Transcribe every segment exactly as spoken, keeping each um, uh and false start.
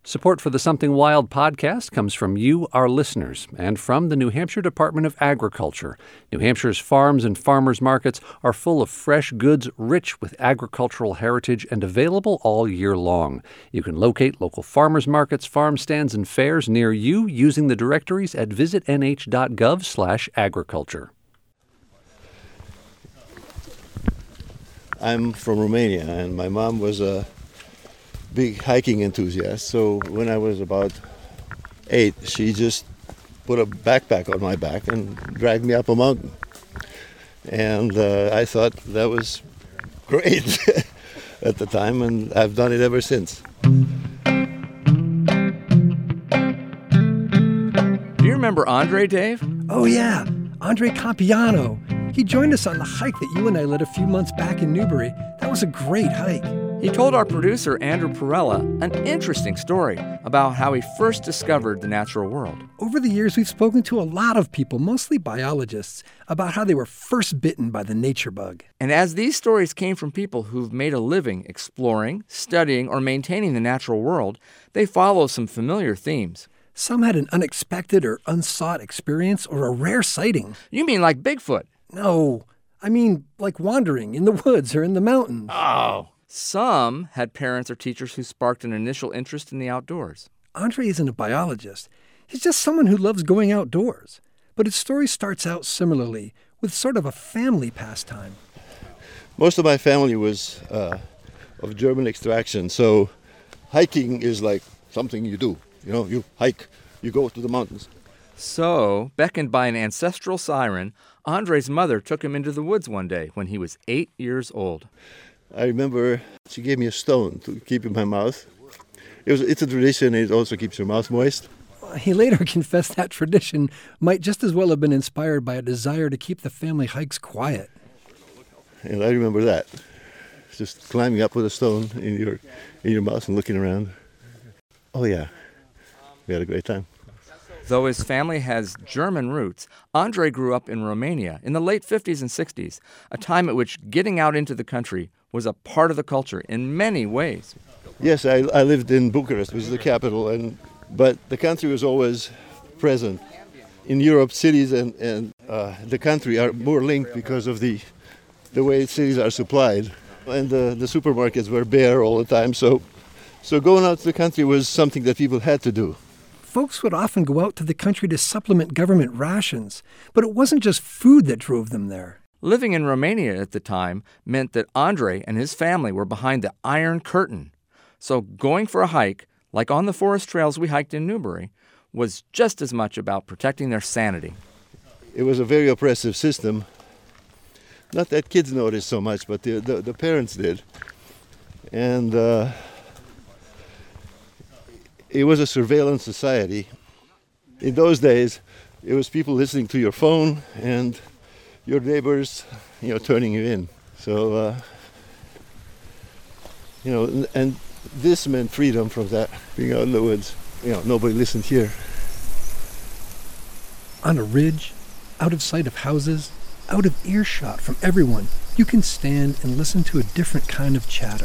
Support for the Something Wild podcast comes from you, our listeners, and from the New Hampshire Department of Agriculture. New Hampshire's farms and farmers markets are full of fresh goods rich with agricultural heritage and available all year long. You can locate local farmers markets, farm stands, and fairs near you using the directories at visit n h dot gov slash agriculture. I'm from Romania, and my mom was a big hiking enthusiast. So when I was about eight, she just put a backpack on my back and dragged me up a mountain. And uh, I thought that was great at the time, and I've done it ever since. Do you remember Andre, Dave? Oh, yeah. Andre Campiano. He joined us on the hike that you and I led a few months back in Newbury. That was a great hike. He told our producer, Andrew Perella, an interesting story about how he first discovered the natural world. Over the years, we've spoken to a lot of people, mostly biologists, about how they were first bitten by the nature bug. And as these stories came from people who've made a living exploring, studying, or maintaining the natural world, they follow some familiar themes. Some had an unexpected or unsought experience or a rare sighting. You mean like Bigfoot? No, I mean like wandering in the woods or in the mountains. Oh. Some had parents or teachers who sparked an initial interest in the outdoors. Andre isn't a biologist. He's just someone who loves going outdoors. But his story starts out similarly, with sort of a family pastime. Most of my family was uh, of German extraction, so hiking is like something you do. You know, you hike, you go to the mountains. So, beckoned by an ancestral siren, Andre's mother took him into the woods one day when he was eight years old. I remember she gave me a stone to keep in my mouth. It was, it's a tradition, and it also keeps your mouth moist. He later confessed that tradition might just as well have been inspired by a desire to keep the family hikes quiet. And I remember that, just climbing up with a stone in your in your mouth and looking around. Oh yeah, we had a great time. Though his family has German roots, Andre grew up in Romania in the late fifties and sixties, a time at which getting out into the country was a part of the culture in many ways. Yes, I, I lived in Bucharest, which is the capital, and but the country was always present. In Europe, cities and, and uh, the country are more linked because of the the way cities are supplied. And the, the supermarkets were bare all the time, so so going out to the country was something that people had to do. Folks would often go out to the country to supplement government rations, but it wasn't just food that drove them there. Living in Romania at the time meant that Andre and his family were behind the Iron Curtain. So going for a hike, like on the forest trails we hiked in Newbury, was just as much about protecting their sanity. It was a very oppressive system. Not that kids noticed so much, but the, the, the parents did. And uh, it was a surveillance society. In those days, it was people listening to your phone and your neighbors, you know, turning you in. So, uh, you know, and, and this meant freedom from that, being out in the woods. You know, nobody listened here. On a ridge, out of sight of houses, out of earshot from everyone, you can stand and listen to a different kind of chatter.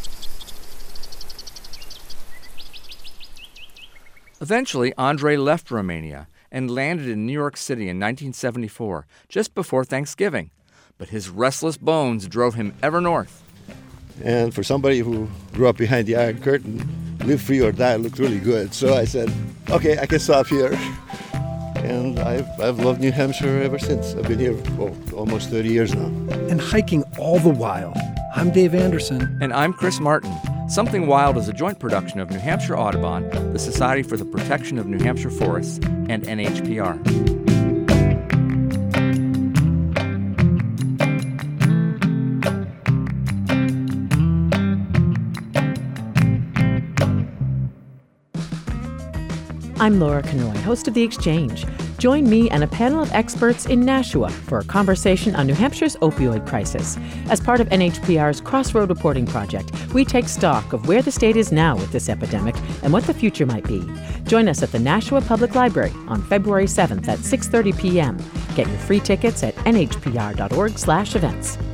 Eventually, Andre left Romania and landed in New York City in nineteen seventy-four, just before Thanksgiving. But his restless bones drove him ever north. And for somebody who grew up behind the Iron Curtain, live free or die looked really good. So I said, okay, I can stop here. And I've, I've loved New Hampshire ever since. I've been here for almost thirty years now. And hiking all the while. I'm Dave Anderson. And I'm Chris Martin. Something Wild is a joint production of New Hampshire Audubon, the Society for the Protection of New Hampshire Forests, and N H P R. I'm Laura Kanoy, host of The Exchange. Join me and a panel of experts in Nashua for a conversation on New Hampshire's opioid crisis. As part of N H P R's Crossroad Reporting Project, we take stock of where the state is now with this epidemic and what the future might be. Join us at the Nashua Public Library on February seventh at six thirty p.m. Get your free tickets at n h p r dot org slash events.